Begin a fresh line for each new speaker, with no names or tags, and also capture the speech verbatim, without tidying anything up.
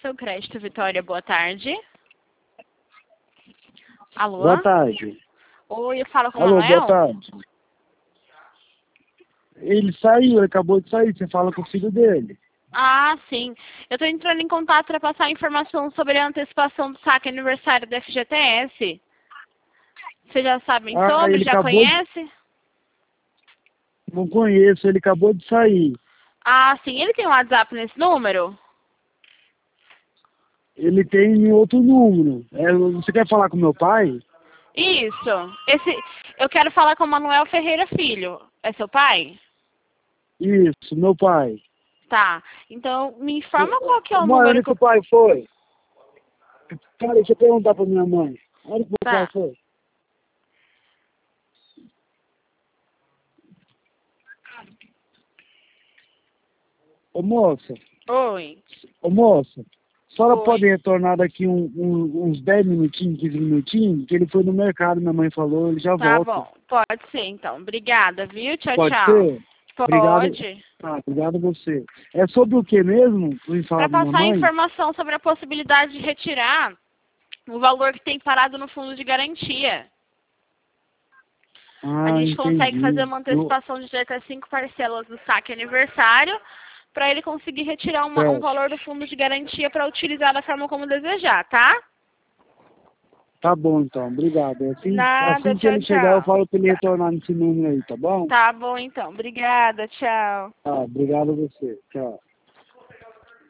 Seu crédito, Vitória, boa tarde. Alô?
Boa tarde.
Oi, eu falo com o
Alô,
Manuel?
boa tarde. Ele saiu, ele acabou de sair, você fala com o filho dele.
Ah, sim. Eu estou entrando em contato para passar informação sobre a antecipação do saque aniversário da F G T S. Vocês já sabem
Ah,
sobre?
ele
Já
acabou
conhece?
de... Não conheço, ele acabou de sair.
Ah, sim. Ele tem um WhatsApp nesse número?
Ele tem outro número. É, você quer falar com meu pai?
Isso. Esse, eu quero falar com o Manuel Ferreira Filho. É seu pai?
Isso, meu pai.
Tá. Então, me informa qual que é o
Mãe,
número
onde
que
que
eu...
o pai foi? Cara, deixa eu perguntar pra minha mãe. Onde que o pai
Tá.
foi? Ô moça,
Oi.
ô moça, a senhora
Oi.
pode retornar daqui um, um- uns dez minutinhos, quinze minutinhos? Que ele foi no mercado, minha mãe falou, ele já
Tá
volta.
bom. Pode ser, então. Obrigada, viu? Tchau,
Pode
tchau.
ser? Obrigado.
Pode.
Ah, obrigado a você. É sobre o que mesmo? Vou falar
Para
pra minha
passar
mãe?
informação sobre a possibilidade de retirar o valor que tem parado no fundo de garantia. A
Ah,
gente consegue fazer
entendi.
uma
Eu,
antecipação de até cinco parcelas do saque aniversário para ele conseguir retirar uma- um
certo.
valor do fundo de garantia para utilizar da forma como desejar, tá?
Tá bom então, obrigado. Assim,
Nada,
assim que
tchau,
ele chegar, eu
tchau.
falo pra ele retornar nesse número aí, tá bom?
Tá bom então. Obrigada, tchau.
Tá, obrigado a você. Tchau.